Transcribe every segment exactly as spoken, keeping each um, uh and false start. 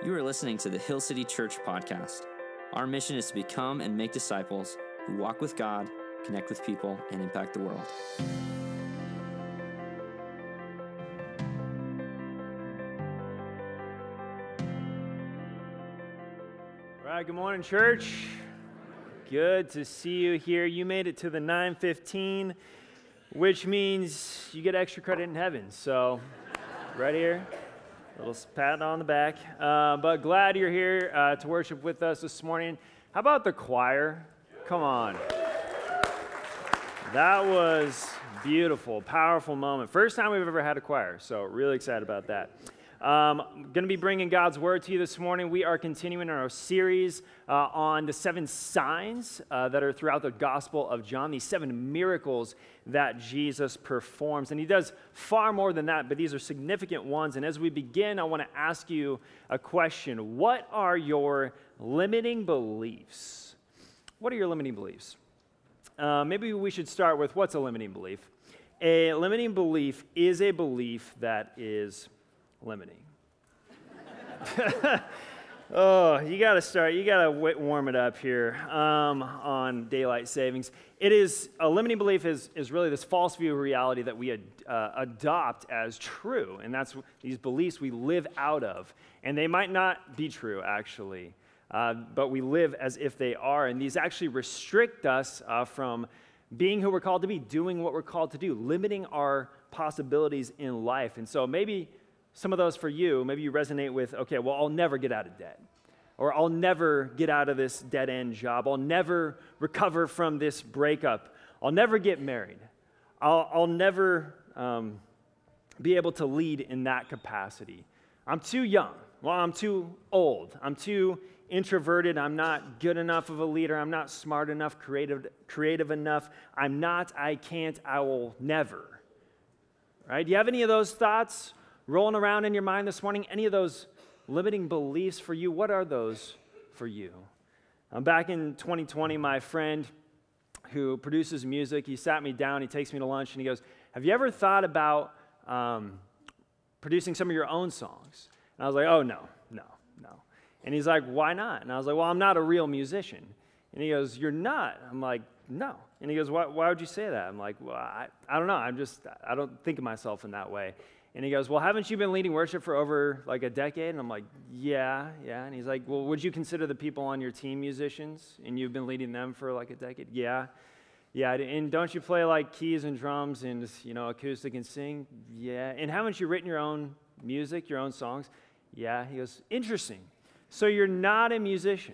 You are listening to the Hill City Church podcast. Our mission is to become and make disciples who walk with God, connect with people, and impact the world. All right, good morning, church. Good to see you here. You made it to the nine fifteen, which means you get extra credit in heaven. So, right here. A little pat on the back. Uh, but glad you're here uh, to worship with us this morning. How about the choir? Come on. That was beautiful, powerful moment. First time we've ever had a choir, so really excited about that. Um, I'm going to be bringing God's Word to you this morning. We are continuing our series uh, on the seven signs uh, that are throughout the Gospel of John, these seven miracles that Jesus performs. And he does far more than that, but these are significant ones. And as we begin, I want to ask you a question. What are your limiting beliefs? What are your limiting beliefs? Uh, maybe we should start with what's a limiting belief? A limiting belief is a belief that is limiting. Oh, you got to start, you got to warm it up here um, on daylight savings. It is, a limiting belief is, is really this false view of reality that we ad, uh, adopt as true, and that's these beliefs we live out of. And they might not be true, actually, uh, but we live as if they are, and these actually restrict us uh, from being who we're called to be, doing what we're called to do, limiting our possibilities in life. And so maybe some of those for you, maybe you resonate with, okay, well, I'll never get out of debt. Or I'll never get out of this dead-end job. I'll never recover from this breakup. I'll never get married. I'll, I'll never um, be able to lead in that capacity. I'm too young. Well, I'm too old. I'm too introverted. I'm not good enough of a leader. I'm not smart enough, creative, creative enough. I'm not, I can't, I will never. Right? Do you have any of those thoughts rolling around in your mind this morning? Any of those limiting beliefs for you? What are those for you? Um, back in twenty twenty, my friend who produces music, he sat me down, he takes me to lunch, and he goes, have you ever thought about um, producing some of your own songs? And I was like, oh, no, no, no. And he's like, why not? And I was like, well, I'm not a real musician. And he goes, you're not? I'm like, no. And he goes, why, why would you say that? I'm like, well, I, I don't know. I'm just, I don't think of myself in that way. And he goes, well, haven't you been leading worship for over like a decade? And I'm like, yeah, yeah. And he's like, well, would you consider the people on your team musicians? And you've been leading them for like a decade? Yeah, yeah. And don't you play like keys and drums and, you know, acoustic and sing? Yeah. And haven't you written your own music, your own songs? Yeah. He goes, interesting. So you're not a musician?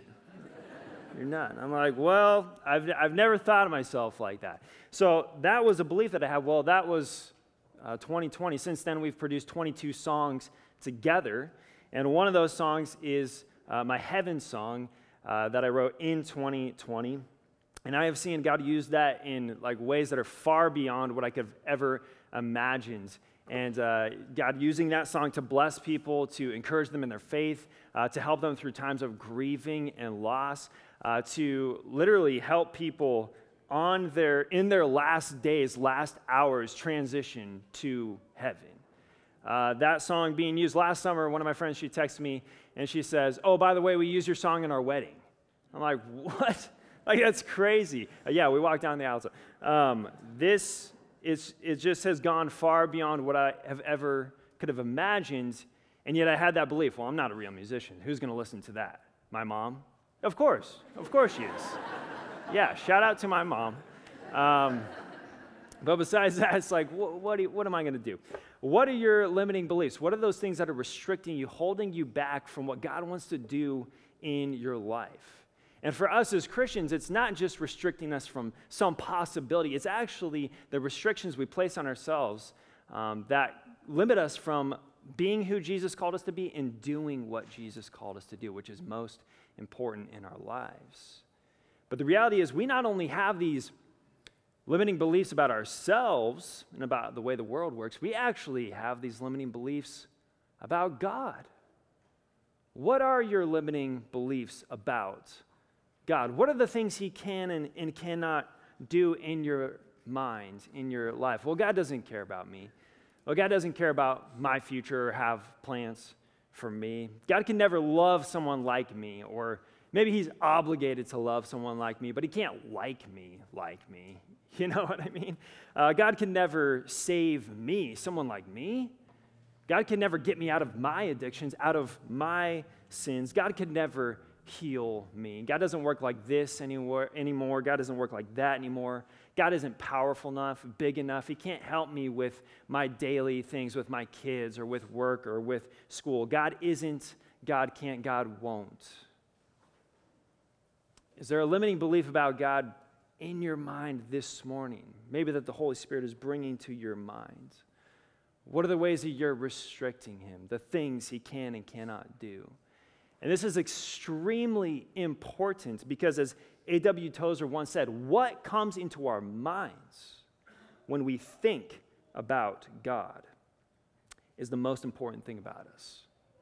You're not. I'm like, well, I've I've never thought of myself like that. So that was a belief that I had. Well, that was Uh, twenty twenty. Since then, we've produced twenty-two songs together, and one of those songs is uh, my Heaven song uh, that I wrote in twenty twenty, and I have seen God use that in like ways that are far beyond what I could have ever imagined. And uh, God using that song to bless people, to encourage them in their faith, uh, to help them through times of grieving and loss, uh, to literally help people on their, in their last days, last hours, transition to heaven. Uh, that song being used last summer, one of my friends, she texts me, and she says, oh, by the way, we used your song in our wedding. I'm like, what? Like, that's crazy. Uh, yeah, we walked down the aisle. Um, this, is, it just has gone far beyond what I have ever could have imagined, and yet I had that belief, well, I'm not a real musician. Who's going to listen to that? My mom? Of course. Of course she is. Yeah, shout out to my mom. Um, but besides that, it's like, wh- what, do you, what am I going to do? What are your limiting beliefs? What are those things that are restricting you, holding you back from what God wants to do in your life? And for us as Christians, it's not just restricting us from some possibility. It's actually the restrictions we place on ourselves um, that limit us from being who Jesus called us to be and doing what Jesus called us to do, which is most important in our lives. But the reality is we not only have these limiting beliefs about ourselves and about the way the world works, we actually have these limiting beliefs about God. What are your limiting beliefs about God? What are the things he can and, and cannot do in your mind, in your life? Well, God doesn't care about me. Well, God doesn't care about my future or have plans for me. God can never love someone like me, or maybe he's obligated to love someone like me, but he can't like me like me. You know what I mean? Uh, God can never save me, someone like me. God can never get me out of my addictions, out of my sins. God can never heal me. God doesn't work like this anymore. anymore. God doesn't work like that anymore. God isn't powerful enough, big enough. He can't help me with my daily things, with my kids or with work or with school. God isn't, God can't, God won't. Is there a limiting belief about God in your mind this morning? Maybe that the Holy Spirit is bringing to your mind. What are the ways that you're restricting him, the things he can and cannot do? And this is extremely important because, as A W Tozer once said, what comes into our minds when we think about God is the most important thing about us.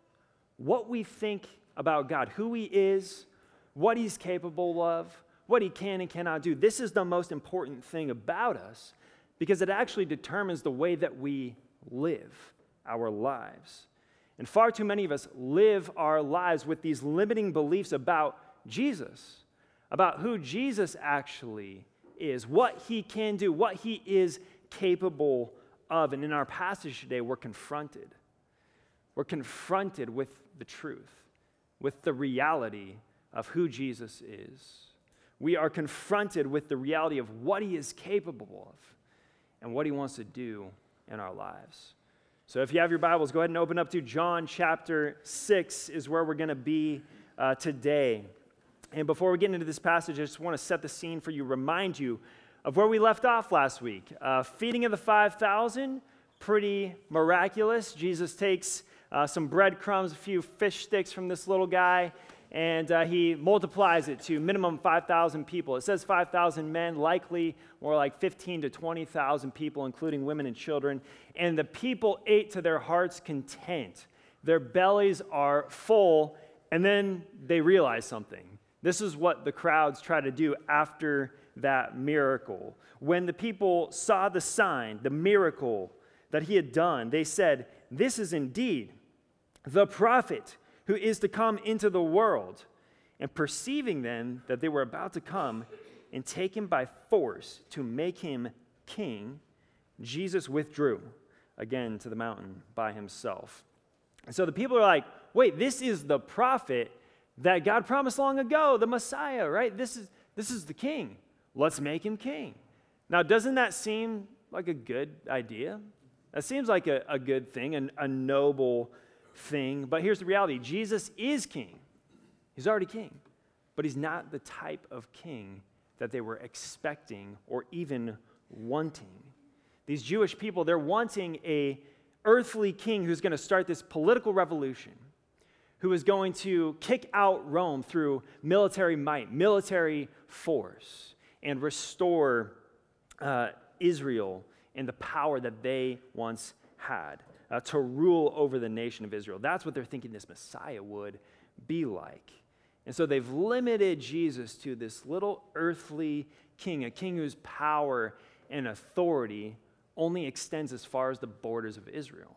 What we think about God, who he is, what he's capable of, what he can and cannot do, this is the most important thing about us because it actually determines the way that we live our lives. And far too many of us live our lives with these limiting beliefs about Jesus, about who Jesus actually is, what he can do, what he is capable of. And in our passage today, we're confronted. We're confronted with the truth, with the reality of who Jesus is. We are confronted with the reality of what he is capable of and what he wants to do in our lives. So if you have your Bibles, go ahead and open up to John chapter six is where we're going to be uh, today. And before we get into this passage, I just want to set the scene for you, remind you of where we left off last week. Uh, feeding of the five thousand, pretty miraculous. Jesus takes uh, some breadcrumbs, a few fish sticks from this little guy, and uh, he multiplies it to minimum five thousand people. It says five thousand men, likely more like fifteen to twenty thousand people, including women and children. And the people ate to their heart's content. Their bellies are full, and then they realize something. This is what the crowds try to do after that miracle. When the people saw the sign, the miracle that he had done, they said, "This is indeed the prophet who is to come into the world." And perceiving then that they were about to come and take him by force to make him king, Jesus withdrew again to the mountain by himself. And so the people are like, wait, this is the prophet that God promised long ago, the Messiah, right? This is, this is the king. Let's make him king. Now, doesn't that seem like a good idea? That seems like a, a good thing, an, a noble thing. But here's the reality. Jesus is king. He's already king. But he's not the type of king that they were expecting or even wanting. These Jewish people, they're wanting a earthly king who's going to start this political revolution, who is going to kick out Rome through military might, military force, and restore uh, Israel in the power that they once had, uh, to rule over the nation of Israel. That's what they're thinking this Messiah would be like. And so they've limited Jesus to this little earthly king, a king whose power and authority only extends as far as the borders of Israel.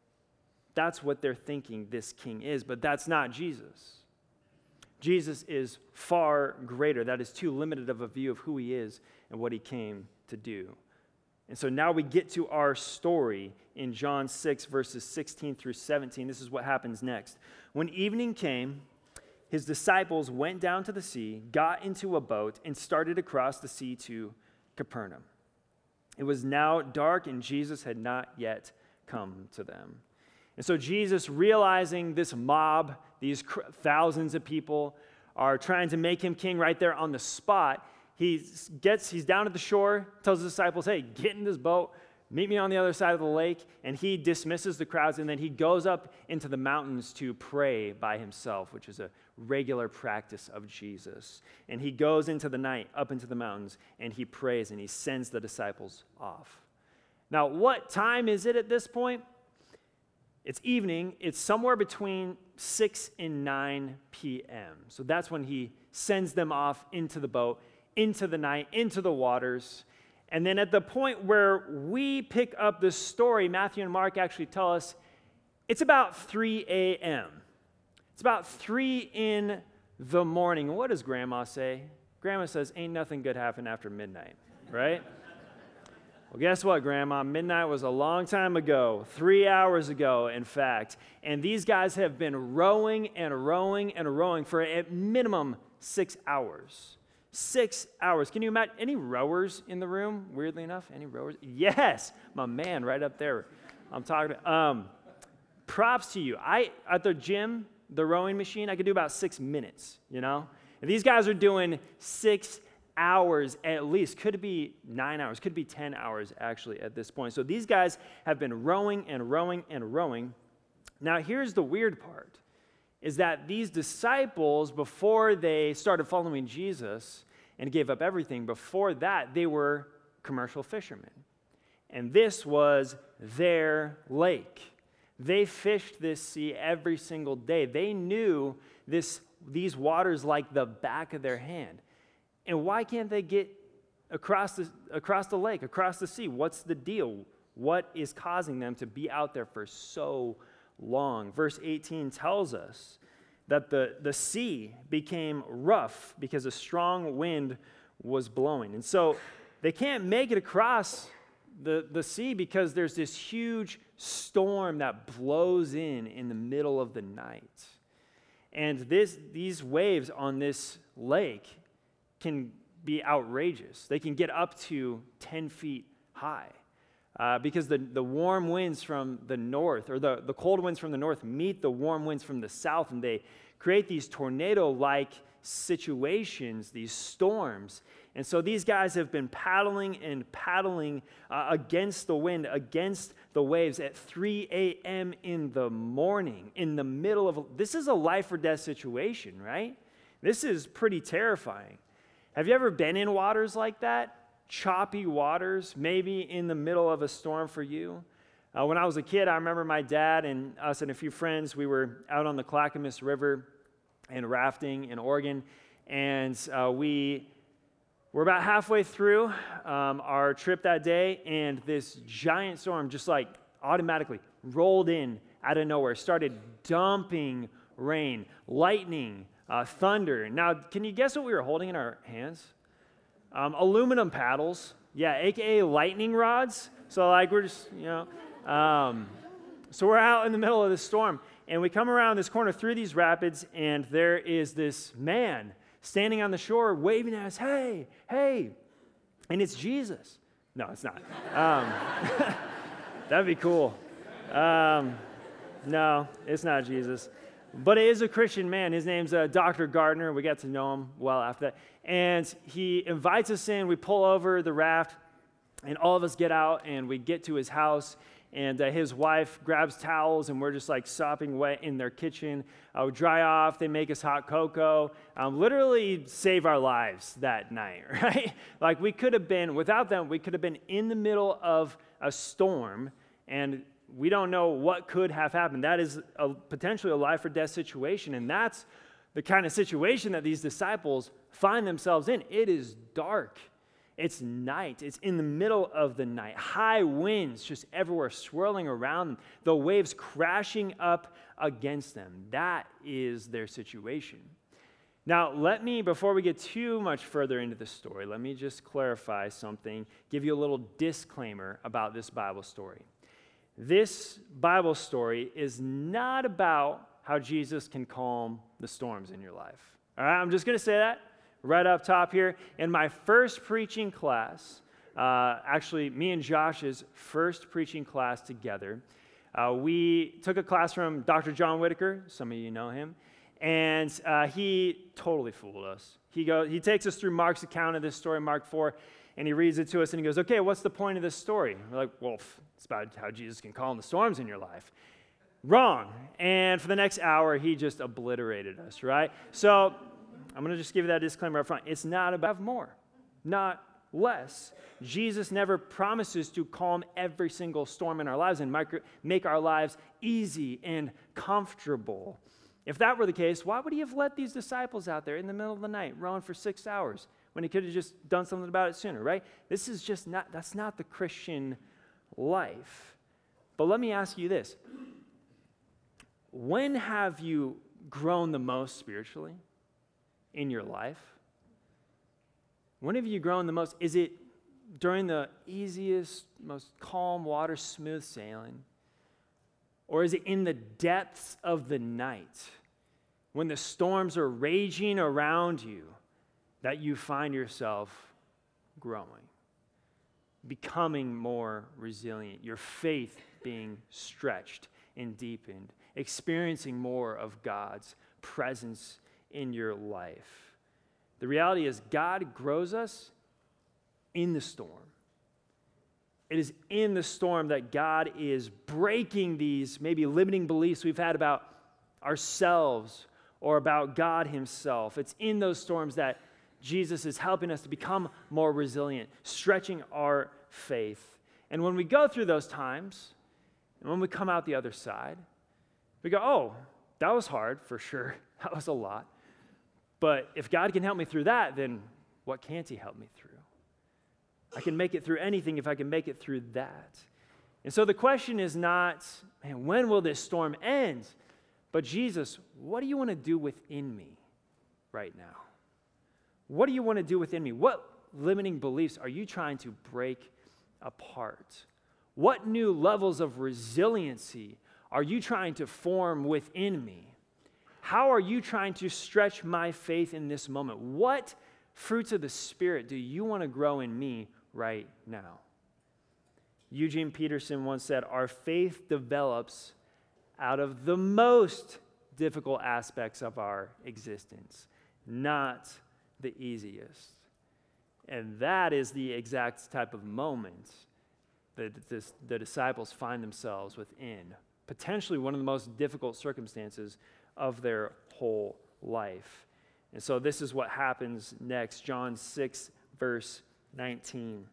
That's what they're thinking this king is, but that's not Jesus. Jesus is far greater. That is too limited of a view of who he is and what he came to do. And so now we get to our story in John six, verses sixteen through seventeen. This is what happens next. When evening came, his disciples went down to the sea, got into a boat, and started across the sea to Capernaum. It was now dark, and Jesus had not yet come to them. And so Jesus, realizing this mob, these cr- thousands of people, are trying to make him king right there on the spot, he gets, he's down at the shore, tells his disciples, hey, get in this boat, meet me on the other side of the lake, and he dismisses the crowds, and then he goes up into the mountains to pray by himself, which is a regular practice of Jesus. And he goes into the night, up into the mountains, and he prays, and he sends the disciples off. Now, what time is it at this point? It's evening. It's somewhere between six and nine p.m. So that's when he sends them off into the boat, into the night, into the waters. And then at the point where we pick up the story, Matthew and Mark actually tell us It's about three a.m. It's about three in the morning. What does Grandma say? Grandma says, ain't nothing good happen after midnight, right? Well, guess what, Grandma? Midnight was a long time ago, three hours ago, in fact. And these guys have been rowing and rowing and rowing for at minimum six hours. Six hours. Can you imagine? Any rowers in the room, weirdly enough? Any rowers? Yes, my man right up there. I'm talking to, um, props to you. I, at the gym, the rowing machine, I could do about six minutes, you know? And these guys are doing six hours at least. Could be nine hours, could be ten hours actually at this point. So these guys have been rowing and rowing and rowing. Now here's the weird part, is that these disciples, before they started following Jesus and gave up everything, before that they were commercial fishermen. And this was their lake. They fished this sea every single day. They knew this, these waters like the back of their hand. And why can't they get across the, across the lake, across the sea? What's the deal? What is causing them to be out there for so long? Verse eighteen tells us that the, the sea became rough because a strong wind was blowing. And so they can't make it across the, the sea because there's this huge storm that blows in in the middle of the night. And this, these waves on this lake can be outrageous. They can get up to ten feet high uh, because the, the warm winds from the north, or the, the cold winds from the north meet the warm winds from the south, and they create these tornado-like situations, these storms. And so these guys have been paddling and paddling uh, against the wind, against the waves at three a.m. in the morning, in the middle of, a, this is a life or death situation, right? This is pretty terrifying. Have you ever been in waters like that? Choppy waters, maybe in the middle of a storm for you? Uh, when I was a kid, I remember my dad and us and a few friends, we were out on the Clackamas River and rafting in Oregon, and uh, we were about halfway through um, our trip that day, and this giant storm just like automatically rolled in out of nowhere, started dumping rain, lightning, Uh, thunder. Now, can you guess what we were holding in our hands? Um, aluminum paddles. Yeah, A K A lightning rods. So, like, we're just, you know. Um, so, we're out in the middle of this storm, and we come around this corner through these rapids, and there is this man standing on the shore waving at us, hey, hey. And it's Jesus. No, it's not. Um, that'd be cool. Um, no, it's not Jesus. But it is a Christian man. His name's uh, Doctor Gardner. We got to know him well after that. And he invites us in. We pull over the raft, and all of us get out, and we get to his house. And uh, his wife grabs towels, and we're just like sopping wet in their kitchen. Uh, we dry off. They make us hot cocoa. Um, literally save our lives that night, right? Like we could have been, without them, we could have been in the middle of a storm, and we don't know what could have happened. That is a, potentially a life or death situation, and that's the kind of situation that these disciples find themselves in. It is dark. It's night. It's in the middle of the night. High winds just everywhere swirling around them. The waves crashing up against them. That is their situation. Now, let me, before we get too much further into the story, let me just clarify something, give you a little disclaimer about this Bible story. This Bible story is not about how Jesus can calm the storms in your life. All right, I'm just going to say that right up top here. In my first preaching class, uh, actually me and Josh's first preaching class together, uh, we took a class from Doctor John Whitaker. Some of you know him. And uh, he totally fooled us. He goes, he takes us through Mark's account of this story, Mark four, and he reads it to us, and he goes, okay, what's the point of this story? We're like, well, it's about how Jesus can calm the storms in your life. Wrong. And for the next hour, he just obliterated us, right? So I'm going to just give you that disclaimer up front. It's not about more, not less. Jesus never promises to calm every single storm in our lives and make our lives easy and comfortable. If that were the case, why would he have let these disciples out there in the middle of the night rowing for six hours when he could have just done something about it sooner, right? This is just not, that's not the Christian life. But let me ask you this. when have you grown the most spiritually in your life? When have you grown the most? Is it during the easiest, most calm water, smooth sailing? Or is it in the depths of the night when the storms are raging around you that you find yourself growing, becoming more resilient, your faith being stretched and deepened, experiencing more of God's presence in your life? The reality is God grows us in the storm. It is in the storm that God is breaking these maybe limiting beliefs we've had about ourselves or about God himself. It's in those storms that Jesus is helping us to become more resilient, stretching our faith. And when we go through those times, and when we come out the other side, we go, oh, that was hard for sure. That was a lot. But if God can help me through that, then what can't he help me through? I can make it through anything if I can make it through that. And so the question is not, man, when will this storm end? But Jesus, what do you want to do within me right now? What do you want to do within me? What limiting beliefs are you trying to break apart? What new levels of resiliency are you trying to form within me? How are you trying to stretch my faith in this moment? What fruits of the Spirit do you want to grow in me right now? Eugene Peterson once said, our faith develops out of the most difficult aspects of our existence, not the easiest. And that is the exact type of moment that this, the disciples find themselves within, potentially one of the most difficult circumstances of their whole life. And so this is what happens next, John six, verse nineteen.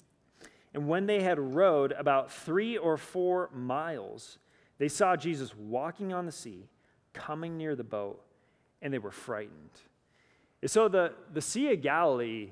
And when they had rowed about three or four miles, they saw Jesus walking on the sea, coming near the boat, and they were frightened. And so the, the Sea of Galilee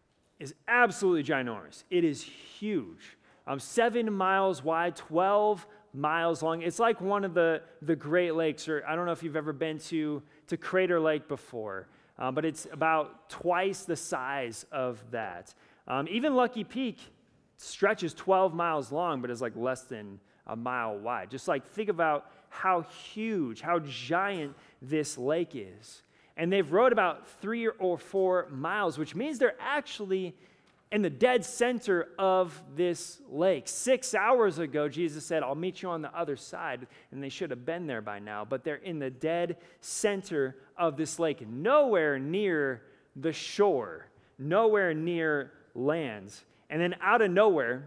is absolutely ginormous. It is huge. Um, seven miles wide, twelve miles long. It's like one of the, the Great Lakes, or I don't know if you've ever been to, to Crater Lake before, um, but it's about twice the size of that. Um, even Lucky Peak stretches twelve miles long, but is like less than a mile wide. Just like think about how huge, how giant this lake is. And they've rowed about three or four miles, which means they're actually in the dead center of this lake. Six hours ago, Jesus said, I'll meet you on the other side. And they should have been there by now. But they're in the dead center of this lake, nowhere near the shore, nowhere near land. And then out of nowhere,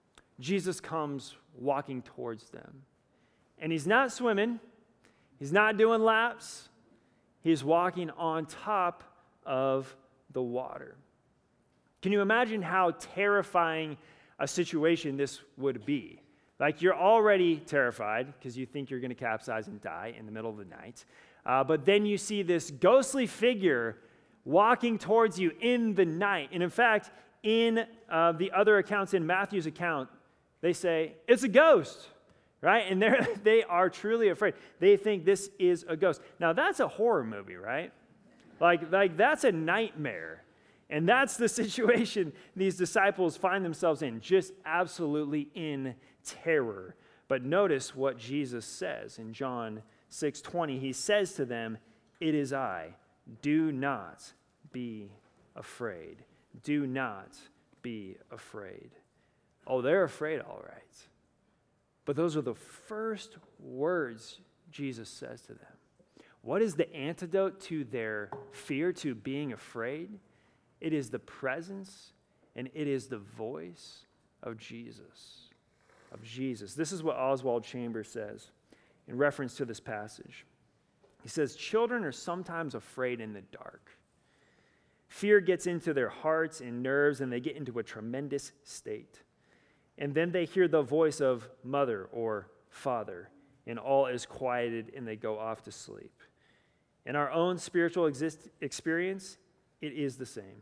Jesus comes walking towards them. And he's not swimming. He's not doing laps. He's walking on top of the water. Can you imagine how terrifying a situation this would be? Like you're already terrified because you think you're going to capsize and die in the middle of the night. Uh, but then you see this ghostly figure walking towards you in the night. And in fact, in uh, the other accounts, in Matthew's account, they say, it's a ghost, right? And they're, they are truly afraid. They think this is a ghost. Now, that's a horror movie, right? Like, like that's a nightmare. And that's the situation these disciples find themselves in, just absolutely in terror. But notice what Jesus says in John six twenty. He says to them, it is I. Do not be afraid. Do not be afraid. Oh, they're afraid, all right. But those are the first words Jesus says to them. What is the antidote to their fear, to being afraid? It is the presence and it is the voice of Jesus. Of Jesus. This is what Oswald Chambers says in reference to this passage. He says, children are sometimes afraid in the dark. Fear gets into their hearts and nerves and they get into a tremendous state. And then they hear the voice of mother or father and all is quieted and they go off to sleep. In our own spiritual exist- experience, it is the same.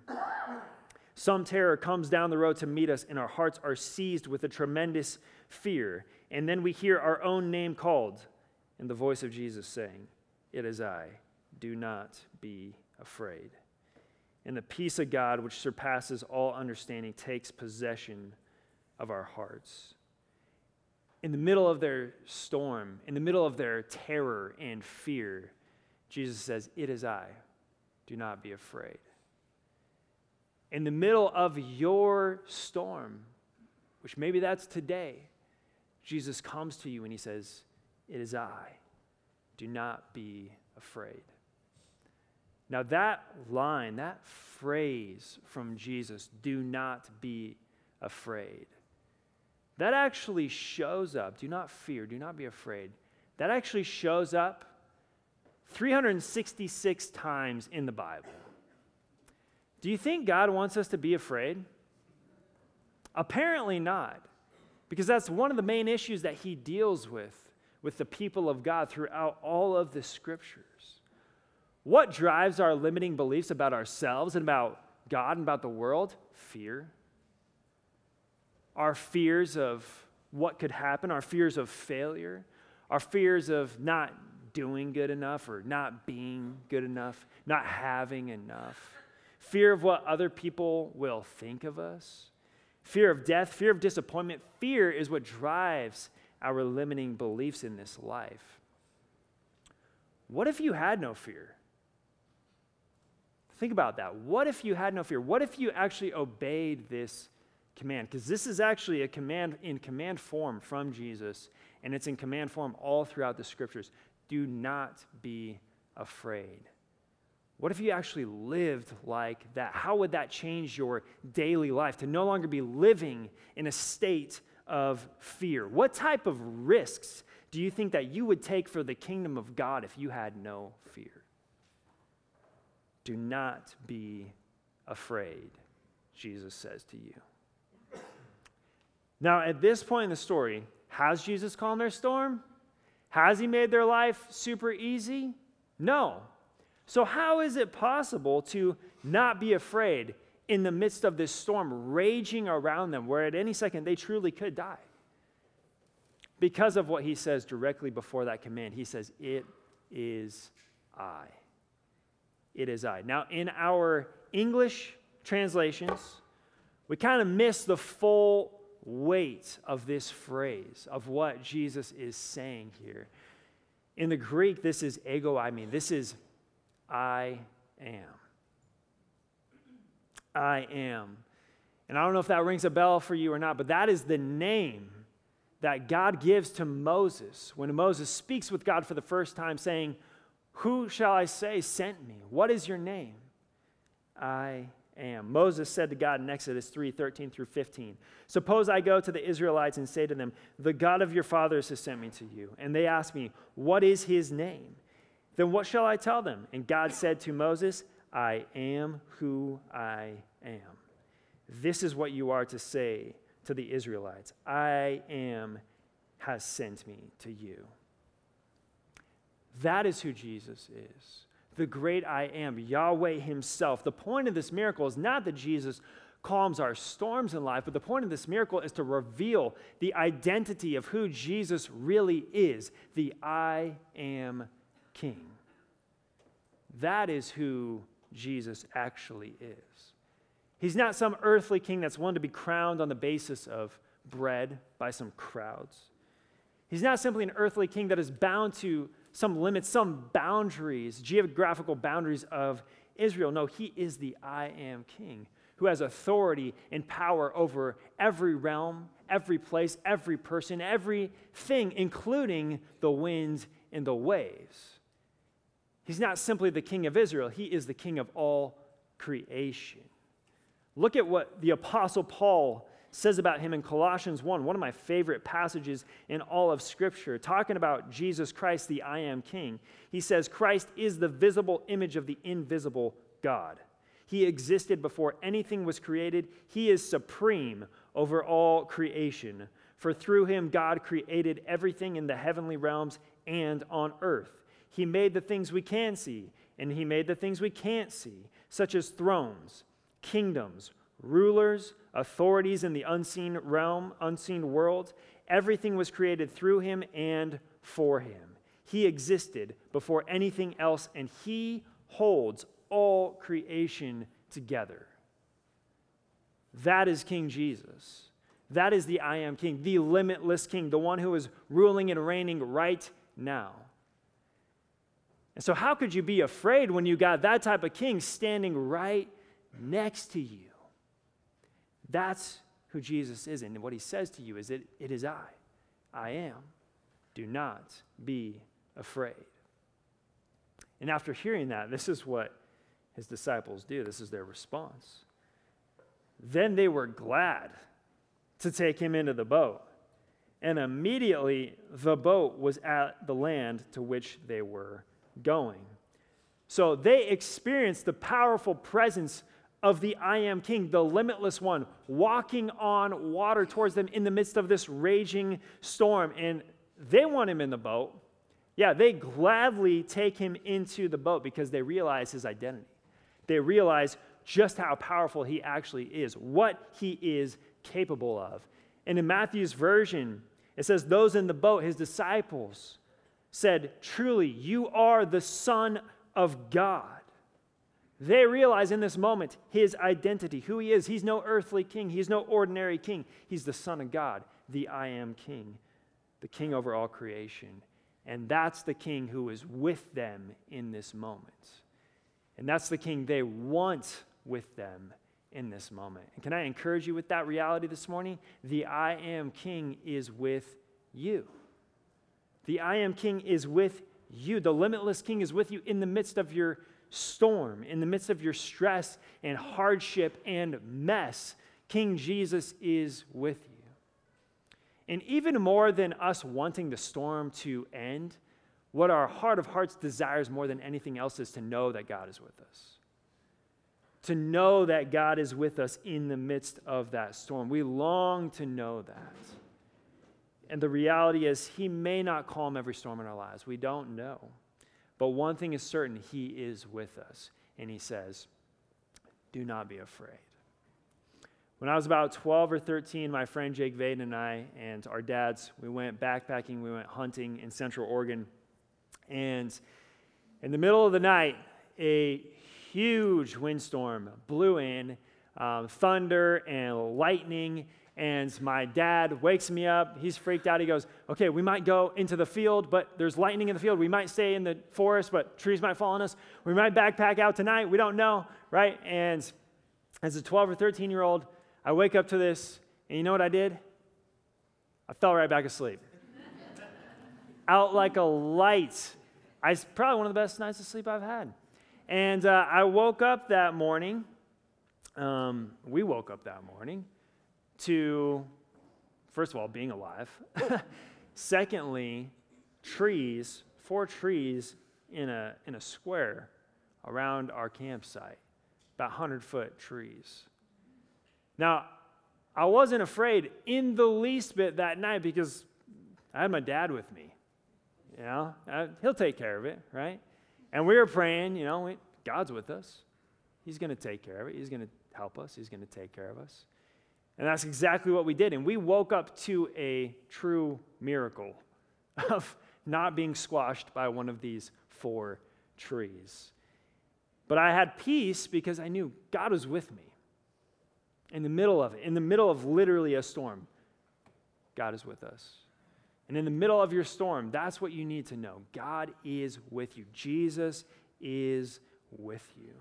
Some terror comes down the road to meet us, and our hearts are seized with a tremendous fear. And then we hear our own name called, and the voice of Jesus saying, "It is I, do not be afraid." And the peace of God, which surpasses all understanding, takes possession of our hearts. In the middle of their storm, in the middle of their terror and fear, Jesus says, "It is I, do not be afraid." In the middle of your storm, which maybe that's today, Jesus comes to you and he says, "It is I, do not be afraid." Now that line, that phrase from Jesus, "do not be afraid," that actually shows up, do not fear, do not be afraid. That actually shows up three hundred sixty-six times in the Bible. Do you think God wants us to be afraid? Apparently not, because that's one of the main issues that he deals with with the people of God throughout all of the scriptures. What drives our limiting beliefs about ourselves and about God and about the world? Fear. Our fears of what could happen, our fears of failure, our fears of not doing good enough or not being good enough, not having enough. Fear of what other people will think of us. Fear of death, fear of disappointment. Fear is what drives our limiting beliefs in this life. What if you had no fear? Think about that. What if you had no fear? What if you actually obeyed this command? Because this is actually a command in command form from Jesus, and it's in command form all throughout the scriptures. Do not be afraid. What if you actually lived like that? How would that change your daily life to no longer be living in a state of fear? What type of risks do you think that you would take for the kingdom of God if you had no fear? Do not be afraid, Jesus says to you. Now, at this point in the story, has Jesus calmed their storm? Has he made their life super easy? No. So how is it possible to not be afraid in the midst of this storm raging around them, where at any second they truly could die? Because of what he says directly before that command. He says, "It is I." It is I. Now, in our English translations, we kind of miss the full weight of this phrase, of what Jesus is saying here. In the Greek, this is ego eimi. This is I am. I am. And I don't know if that rings a bell for you or not, but that is the name that God gives to Moses when Moses speaks with God for the first time, saying, "Who shall I say sent me? What is your name?" I am. Moses said to God in Exodus three, thirteen through fifteen, "Suppose I go to the Israelites and say to them, 'The God of your fathers has sent me to you.' And they ask me, 'What is his name?' Then what shall I tell them?" And God said to Moses, "I am who I am. This is what you are to say to the Israelites. I am has sent me to you." That is who Jesus is, the great I am, Yahweh himself. The point of this miracle is not that Jesus calms our storms in life, but the point of this miracle is to reveal the identity of who Jesus really is, the I am King. That is who Jesus actually is. He's not some earthly king that's one to be crowned on the basis of bread by some crowds. He's not simply an earthly king that is bound to some limits, some boundaries, geographical boundaries of Israel. No, he is the I am King who has authority and power over every realm, every place, every person, everything, including the winds and the waves. He's not simply the King of Israel. He is the King of all creation. Look at what the Apostle Paul says about him in Colossians one, one of my favorite passages in all of Scripture, talking about Jesus Christ, the I am King. He says, "Christ is the visible image of the invisible God. He existed before anything was created. He is supreme over all creation. For through him, God created everything in the heavenly realms and on earth. He made the things we can see, and he made the things we can't see, such as thrones, kingdoms, rulers, authorities in the unseen realm, unseen world. Everything was created through him and for him. He existed before anything else, and he holds all creation together. That is King Jesus. That is the I Am King, the limitless King, the one who is ruling and reigning right now. And so how could you be afraid when you got that type of king standing right next to you? That's who Jesus is. And what he says to you is that it is I. I am. Do not be afraid. And after hearing that, this is what his disciples do. This is their response. Then they were glad to take him into the boat. And immediately the boat was at the land to which they were going. So they experienced the powerful presence of the I Am King, the limitless one, walking on water towards them in the midst of this raging storm. And they want him in the boat. Yeah, they gladly take him into the boat because they realize his identity. They realize just how powerful he actually is, what he is capable of. And in Matthew's version, it says, those in the boat, his disciples, said, truly, you are the Son of God. They realize in this moment his identity, who he is. He's no earthly king. He's no ordinary king. He's the Son of God, the I Am King, the King over all creation. And that's the King who is with them in this moment. And that's the King they want with them in this moment. And can I encourage you with that reality this morning? The I Am King is with you. The I Am King is with you. The limitless King is with you in the midst of your storm, in the midst of your stress and hardship and mess. King Jesus is with you. And even more than us wanting the storm to end, what our heart of hearts desires more than anything else is to know that God is with us. To know that God is with us in the midst of that storm. We long to know that. And the reality is, he may not calm every storm in our lives. We don't know. But one thing is certain, he is with us. And he says, do not be afraid. When I was about twelve or thirteen, my friend Jake Vaden and I and our dads, we went backpacking, we went hunting in Central Oregon. And in the middle of the night, a huge windstorm blew in, um, thunder and lightning. And my dad wakes me up. He's freaked out. He goes, okay, we might go into the field, but there's lightning in the field. We might stay in the forest, but trees might fall on us. We might backpack out tonight. We don't know, right? And as a twelve or thirteen-year-old, I wake up to this, and you know what I did? I fell right back asleep. Out like a light. I It's probably one of the best nights of sleep I've had. And uh, I woke up that morning. Um, we woke up that morning to, first of all, being alive. Secondly, trees, four trees in a in a square around our campsite, about hundred-foot trees. Now, I wasn't afraid in the least bit that night because I had my dad with me. You know, I, he'll take care of it, right? And we were praying, you know, we, God's with us. He's going to take care of it. He's going to help us. He's going to take care of us. And that's exactly what we did. And we woke up to a true miracle of not being squashed by one of these four trees. But I had peace because I knew God was with me. In the middle of it, in the middle of literally a storm, God is with us. And in the middle of your storm, that's what you need to know. God is with you. Jesus is with you.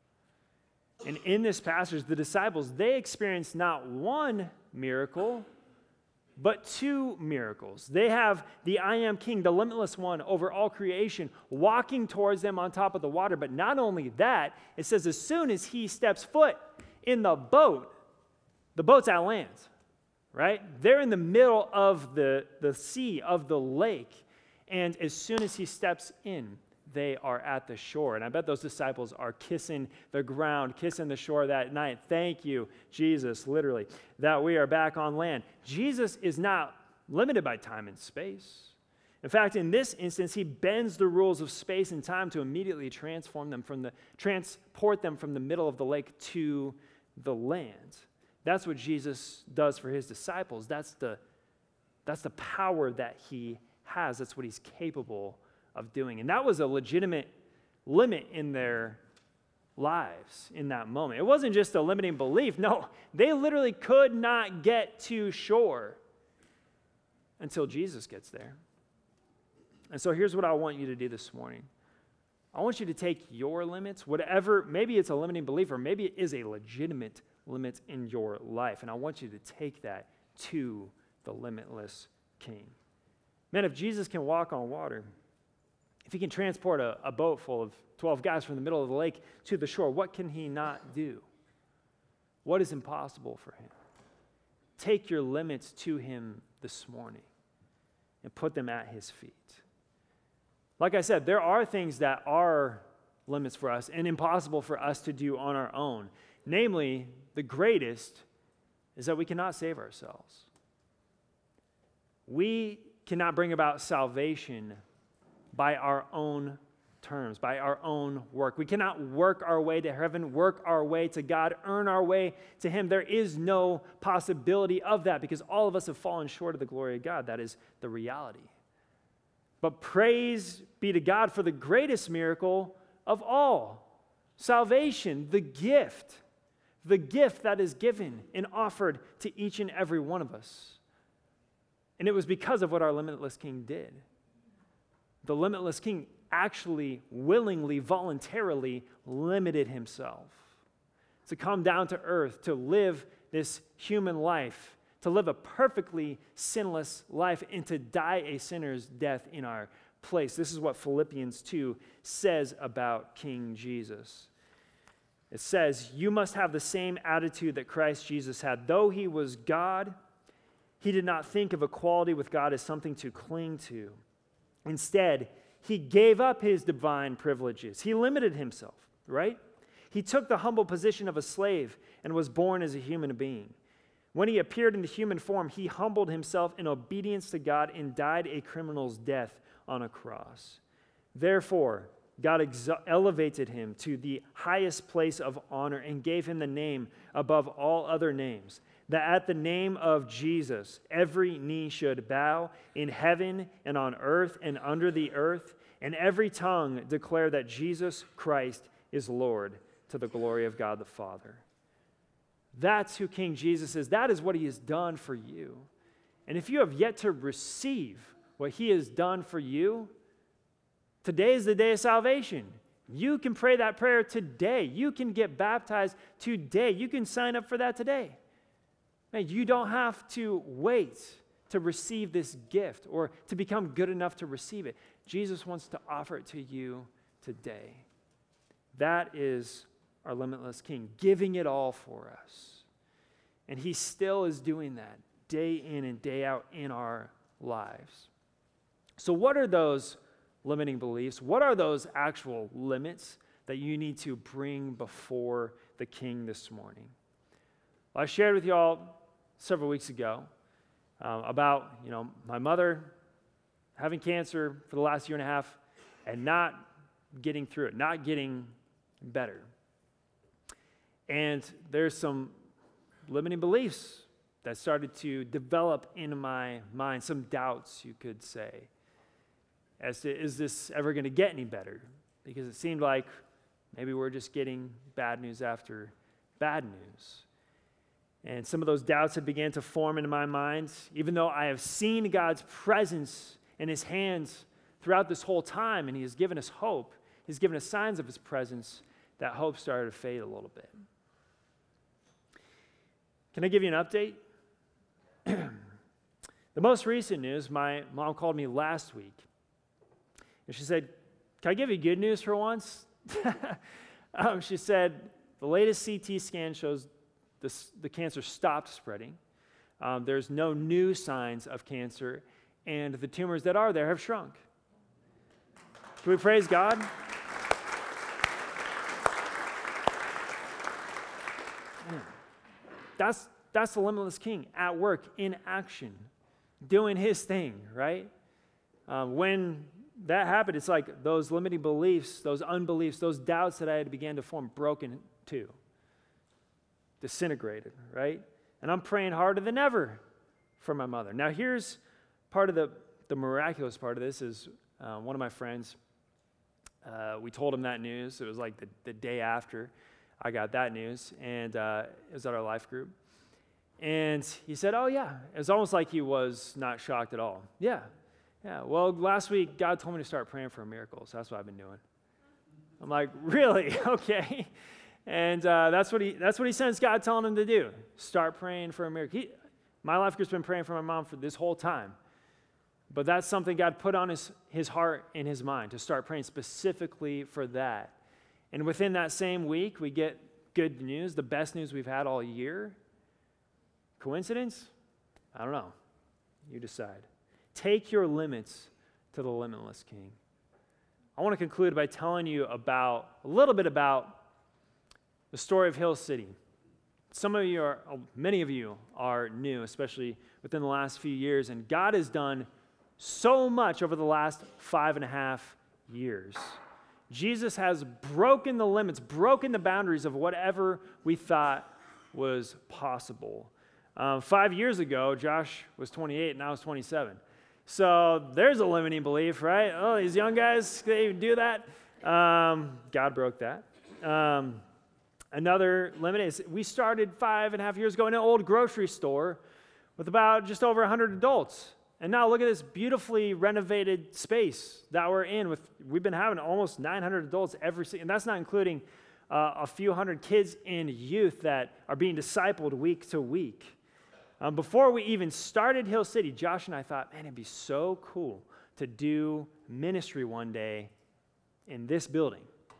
And in this passage, the disciples, they experienced not one miracle, but two miracles. They have the I Am King, the limitless one over all creation, walking towards them on top of the water. But not only that, it says as soon as he steps foot in the boat, the boat's at land, right? They're in the middle of the, the sea, of the lake. And as soon as he steps in, they are at the shore. And I bet those disciples are kissing the ground, kissing the shore that night. Thank you, Jesus, literally, that we are back on land. Jesus is not limited by time and space. In fact, in this instance, he bends the rules of space and time to immediately transform them from the, transport them from the middle of the lake to the land. That's what Jesus does for his disciples. That's the, that's the power that he has. That's what he's capable of doing. And that was a legitimate limit in their lives in that moment. It wasn't just a limiting belief. No, they literally could not get to shore until Jesus gets there. And so here's what I want you to do this morning. I want you to take your limits, whatever, maybe it's a limiting belief or maybe it is a legitimate limit in your life, and I want you to take that to the limitless King. Man, if Jesus can walk on water, if he can transport a, a boat full of twelve guys from the middle of the lake to the shore, what can he not do? What is impossible for him? Take your limits to him this morning and put them at his feet. Like I said, there are things that are limits for us and impossible for us to do on our own. Namely, the greatest is that we cannot save ourselves. We cannot bring about salvation by our own terms, by our own work. We cannot work our way to heaven, work our way to God, earn our way to him. There is no possibility of that because all of us have fallen short of the glory of God. That is the reality. But praise be to God for the greatest miracle of all, salvation, the gift, the gift that is given and offered to each and every one of us. And it was because of what our limitless King did. The limitless King actually willingly, voluntarily limited himself to come down to earth, to live this human life, to live a perfectly sinless life, and to die a sinner's death in our place. This is what Philippians two says about King Jesus. It says, "You must have the same attitude that Christ Jesus had. Though he was God, he did not think of equality with God as something to cling to. Instead, he gave up his divine privileges. He limited himself, right? He took the humble position of a slave and was born as a human being. When he appeared in the human form, he humbled himself in obedience to God and died a criminal's death on a cross. Therefore, God exo- elevated him to the highest place of honor and gave him the name above all other names, that at the name of Jesus, every knee should bow in heaven and on earth and under the earth, and every tongue declare that Jesus Christ is Lord, to the glory of God the Father." That's who King Jesus is. That is what he has done for you. And if you have yet to receive what he has done for you, today is the day of salvation. You can pray that prayer today. You can get baptized today. You can sign up for that today. Man, you don't have to wait to receive this gift or to become good enough to receive it. Jesus wants to offer it to you today. That is our limitless King, giving it all for us. And he still is doing that day in and day out in our lives. So what are those limiting beliefs? What are those actual limits that you need to bring before the King this morning? Well, I shared with y'all several weeks ago uh, about, you know, my mother having cancer for the last year and a half and not getting through it, not getting better. And there's some limiting beliefs that started to develop in my mind, some doubts, you could say, as to, is this ever going to get any better? Because it seemed like maybe we're just getting bad news after bad news. And some of those doubts had began to form in my mind, even though I have seen God's presence in his hands throughout this whole time, and he has given us hope. He's given us signs of his presence. That hope started to fade a little bit. Can I give you an update? The most recent news, my mom called me last week, and she said, "Can I give you good news for once?" um, she said, "The latest C T scan shows this, the cancer stopped spreading. Um, there's no new signs of cancer, and the tumors that are there have shrunk." Can we praise God? That's, that's the limitless King at work, in action, doing his thing, right? Um, when that happened, it's like those limiting beliefs, those unbeliefs, those doubts that I had began to form broken too, disintegrated, right? And I'm praying harder than ever for my mother. Now here's part of the, the miraculous part of this is uh, one of my friends, uh, we told him that news. It was like the, the day after I got that news, and uh, it was at our life group. And he said, oh, yeah. It was almost like he was not shocked at all. Yeah, yeah. Well, last week, God told me to start praying for miracles. That's what I've been doing. I'm like, really? Okay. And uh, that's what he that's what he sensed God telling him to do. Start praying for a miracle. He, my life group's been praying for my mom for this whole time. But that's something God put on his, his heart and his mind, to start praying specifically for that. And within that same week, we get good news, the best news we've had all year. Coincidence? I don't know. You decide. Take your limits to the limitless King. I want to conclude by telling you about, a little bit about the story of Hill City. Some of you are, many of you are new, especially within the last few years, and God has done so much over the last five and a half years. Jesus has broken the limits, broken the boundaries of whatever we thought was possible. Um, five years ago, Josh was twenty-eight and I was twenty-seven. So there's a limiting belief, right? Oh, these young guys, they do that. Um, God broke that. Um, another limit is we started five and a half years ago in an old grocery store with about just over one hundred adults. And now look at this beautifully renovated space that we're in. With we've been having almost nine hundred adults every, and that's not including uh, a few hundred kids and youth that are being discipled week to week. Um, before we even started Hill City, Josh and I thought, man, it'd be so cool to do ministry one day in this building.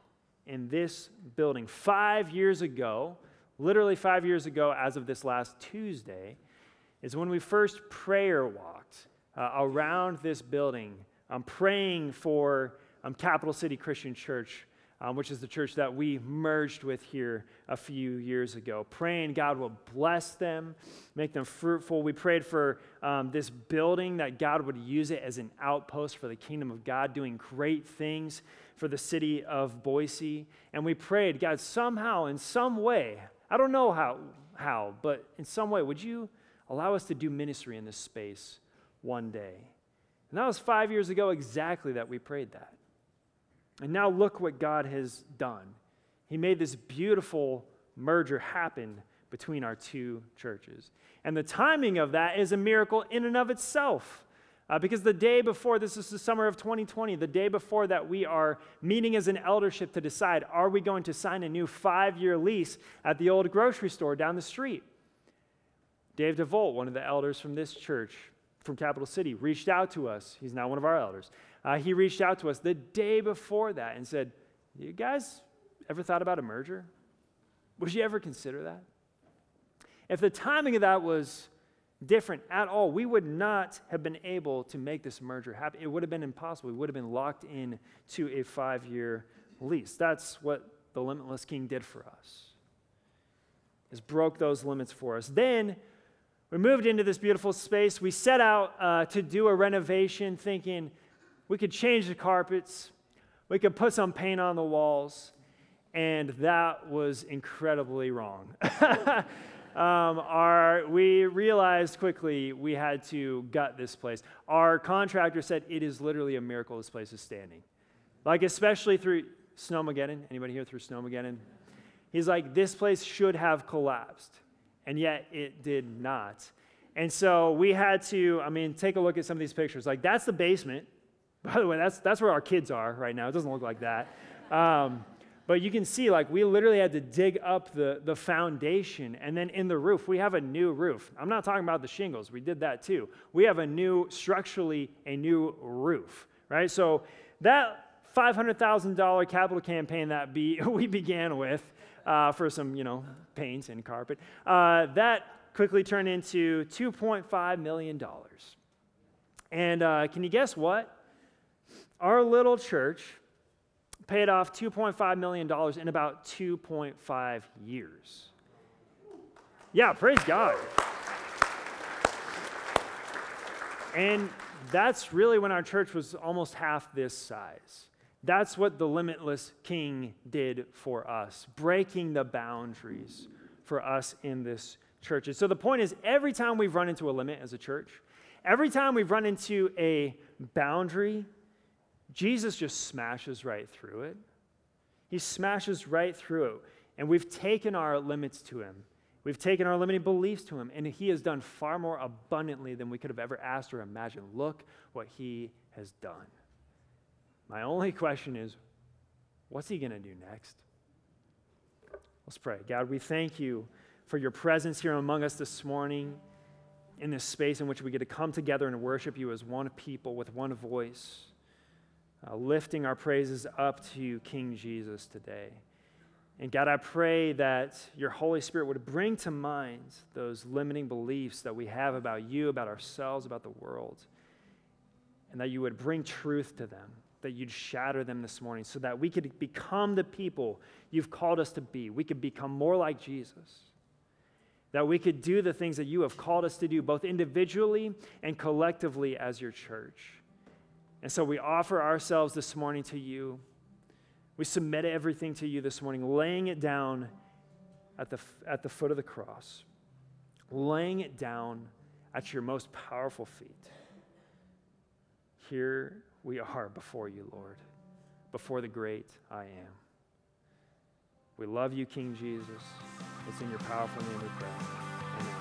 In this building. Five years ago, literally five years ago, as of this last Tuesday, is when we first prayer walked uh, around this building. I'm praying for um, Capital City Christian Church, um, which is the church that we merged with here a few years ago. Praying God will bless them, make them fruitful. We prayed for um, this building, that God would use it as an outpost for the kingdom of God, doing great things for the city of Boise. And we prayed, God, somehow, in some way, I don't know how, how, but in some way, would you allow us to do ministry in this space one day? And that was five years ago exactly that we prayed that. And now look what God has done. He made this beautiful merger happen between our two churches. And the timing of that is a miracle in and of itself. Uh, because the day before, this is the summer of twenty twenty, the day before that we are meeting as an eldership to decide, are we going to sign a new five-year lease at the old grocery store down the street? Dave DeVolt, one of the elders from this church, from Capital City, reached out to us. He's now one of our elders. Uh, he reached out to us the day before that and said, you guys ever thought about a merger? Would you ever consider that? If the timing of that was different at all, we would not have been able to make this merger happen. It would have been impossible. We would have been locked in to a five-year lease. That's what the Limitless King did for us, is broke those limits for us. Then we moved into this beautiful space. We set out uh, to do a renovation, thinking we could change the carpets, we could put some paint on the walls, and that was incredibly wrong. um, our, we realized quickly we had to gut this place. Our contractor said it is literally a miracle this place is standing. Like, especially through Snowmageddon. Anybody here through Snowmageddon? He's like, this place should have collapsed, and yet it did not. And so we had to, I mean, take a look at some of these pictures. Like, that's the basement. By the way, that's that's where our kids are right now. It doesn't look like that. Um, but you can see, like, we literally had to dig up the, the foundation, and then in the roof, we have a new roof. I'm not talking about the shingles. We did that too. We have a new, structurally, a new roof, right? So that five hundred thousand dollars capital campaign that be, we began with, Uh, for some, you know, paint and carpet. Uh, that quickly turned into two point five million dollars. And uh, can you guess what? Our little church paid off two point five million dollars in about two point five years. Yeah, praise God. And that's really when our church was almost half this size. That's what the Limitless King did for us, breaking the boundaries for us in this church. And so the point is, every time we've run into a limit as a church, every time we've run into a boundary, Jesus just smashes right through it. He smashes right through it. And we've taken our limits to him. We've taken our limiting beliefs to him, and he has done far more abundantly than we could have ever asked or imagined. Look what he has done. My only question is, what's he going to do next? Let's pray. God, we thank you for your presence here among us this morning in this space in which we get to come together and worship you as one people with one voice, uh, lifting our praises up to you, King Jesus, today. And God, I pray that your Holy Spirit would bring to mind those limiting beliefs that we have about you, about ourselves, about the world, and that you would bring truth to them, that you'd shatter them this morning so that we could become the people you've called us to be. We could become more like Jesus, that we could do the things that you have called us to do, both individually and collectively as your church. And so we offer ourselves this morning to you. We submit everything to you this morning, laying it down at the, at the foot of the cross, laying it down at your most powerful feet. Here we are before you, Lord, before the great I am. We love you, King Jesus. It's in your powerful name we pray. Amen.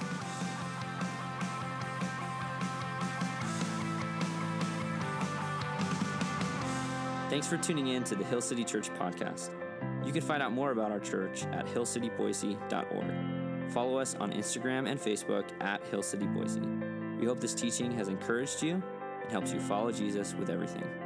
Thanks for tuning in to the Hill City Church podcast. You can find out more about our church at hill city boise dot org. Follow us on Instagram and Facebook at Hill City Boise. We hope this teaching has encouraged you and helps you follow Jesus with everything.